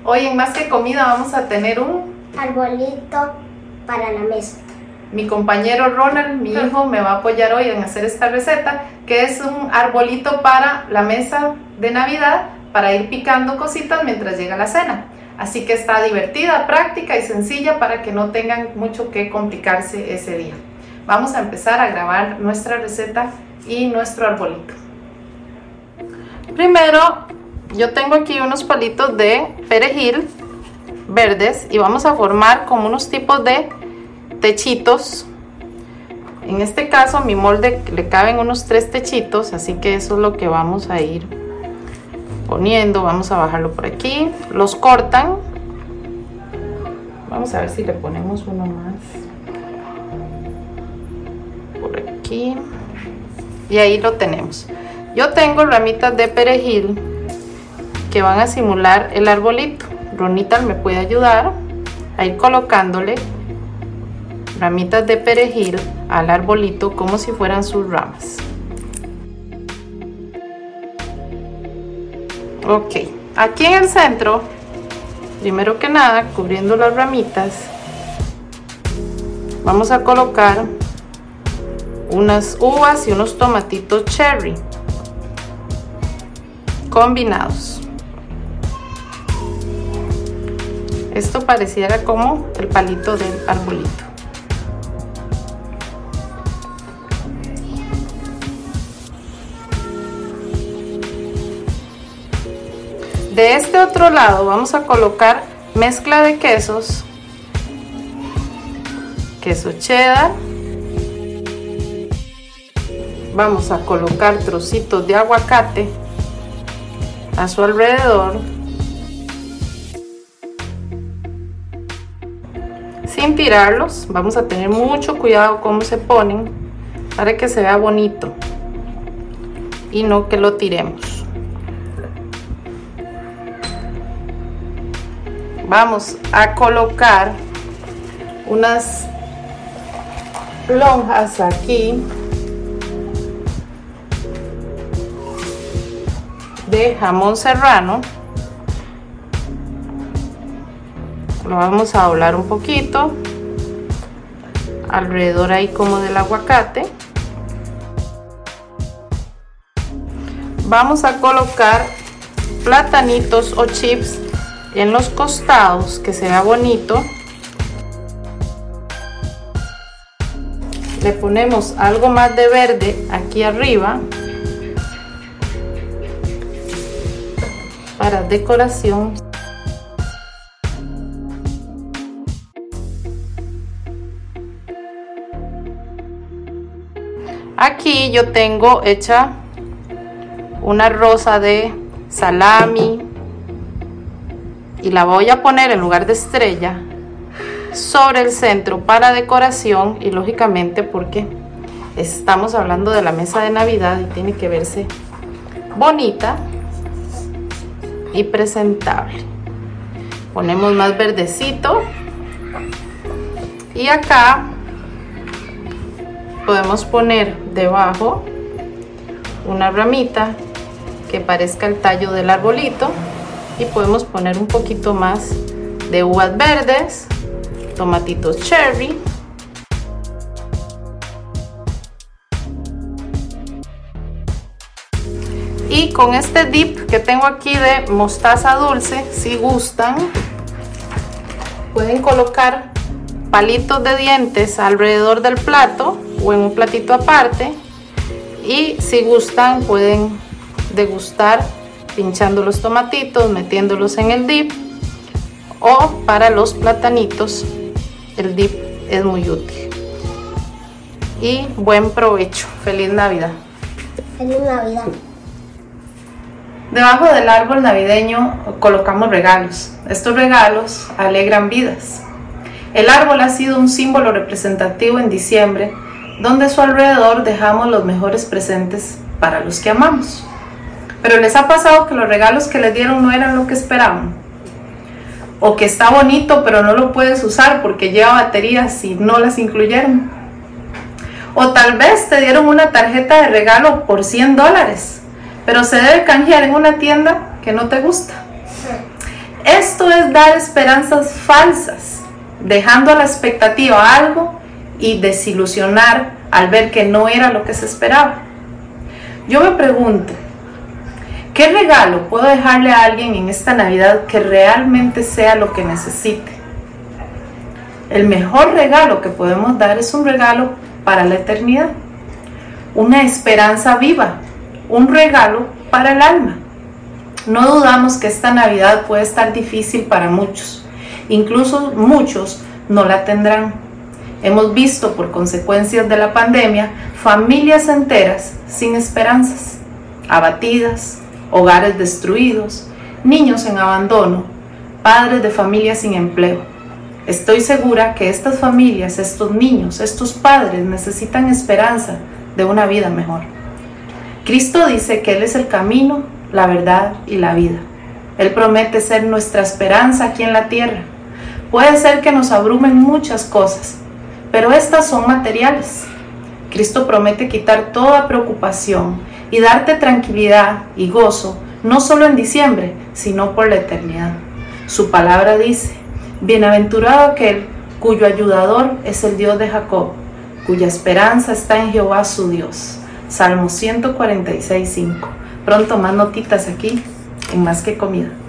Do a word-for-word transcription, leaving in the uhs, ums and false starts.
Hoy en Más que Comida vamos a tener un arbolito para la mesa. Mi compañero Ronald, mi hijo, me va a apoyar hoy en hacer esta receta, que es un arbolito para la mesa de Navidad, para ir picando cositas mientras llega la cena. Así que está divertida, práctica y sencilla para que no tengan mucho que complicarse ese día. Vamos a empezar a grabar nuestra receta y nuestro arbolito. Primero, yo tengo aquí unos palitos de perejil verdes y vamos a formar como unos tipos de techitos. En este caso a mi molde le caben unos tres techitos, así que eso es lo que vamos a ir poniendo. Vamos a bajarlo por aquí, los cortan. Vamos a ver si le ponemos uno más por aquí y ahí lo tenemos. Yo tengo ramitas de perejil que van a simular el arbolito. Ronita me puede ayudar a ir colocándole ramitas de perejil al arbolito como si fueran sus ramas. Ok, aquí en el centro, primero que nada, cubriendo las ramitas, vamos a colocar unas uvas y unos tomatitos cherry combinados. Esto pareciera como el palito del arbolito. De este otro lado vamos a colocar mezcla de quesos, queso cheddar. Vamos a colocar trocitos de aguacate a su alrededor, sin tirarlos. Vamos a tener mucho cuidado cómo se ponen para que se vea bonito y no que lo tiremos. Vamos a colocar unas lonjas aquí de jamón serrano. Lo vamos a doblar un poquito alrededor ahí como del aguacate. Vamos a colocar platanitos o chips en los costados, que se vea bonito. Le ponemos algo más de verde aquí arriba para decoración. Aquí yo tengo hecha una rosa de salami y la voy a poner en lugar de estrella sobre el centro para decoración, y lógicamente porque estamos hablando de la mesa de Navidad y tiene que verse bonita y presentable. Ponemos más verdecito y acá podemos poner debajo una ramita que parezca el tallo del arbolito y podemos poner un poquito más de uvas verdes, tomatitos cherry, y con este dip que tengo aquí de mostaza dulce, si gustan pueden colocar palitos de dientes alrededor del plato o en un platito aparte, y si gustan pueden degustar pinchando los tomatitos, metiéndolos en el dip, o para los platanitos el dip es muy útil. Y buen provecho. Feliz Navidad. Feliz Navidad. Debajo del árbol navideño colocamos regalos. Estos regalos alegran vidas. El árbol ha sido un símbolo representativo en diciembre, donde a su alrededor dejamos los mejores presentes para los que amamos. Pero ¿les ha pasado que los regalos que les dieron no eran lo que esperaban? O que está bonito pero no lo puedes usar porque lleva baterías y no las incluyeron. O tal vez te dieron una tarjeta de regalo por cien dólares, pero se debe canjear en una tienda que no te gusta. Esto es dar esperanzas falsas, dejando a la expectativa algo y desilusionar al ver que no era lo que se esperaba. Yo me pregunto, ¿qué regalo puedo dejarle a alguien en esta Navidad que realmente sea lo que necesite? El mejor regalo que podemos dar es un regalo para la eternidad, una esperanza viva, un regalo para el alma. No dudamos que esta Navidad puede estar difícil para muchos, incluso muchos no la tendrán. Hemos visto por consecuencias de la pandemia familias enteras sin esperanzas, abatidas, hogares destruidos, niños en abandono, padres de familias sin empleo. Estoy segura que estas familias, estos niños, estos padres necesitan esperanza de una vida mejor. Cristo dice que Él es el camino, la verdad y la vida. Él promete ser nuestra esperanza aquí en la tierra. Puede ser que nos abrumen muchas cosas, pero estas son materiales. Cristo promete quitar toda preocupación y darte tranquilidad y gozo, no solo en diciembre, sino por la eternidad. Su palabra dice: bienaventurado aquel cuyo ayudador es el Dios de Jacob, cuya esperanza está en Jehová su Dios. Salmo ciento cuarenta y seis, cinco. Pronto más notitas aquí en Más que Comida.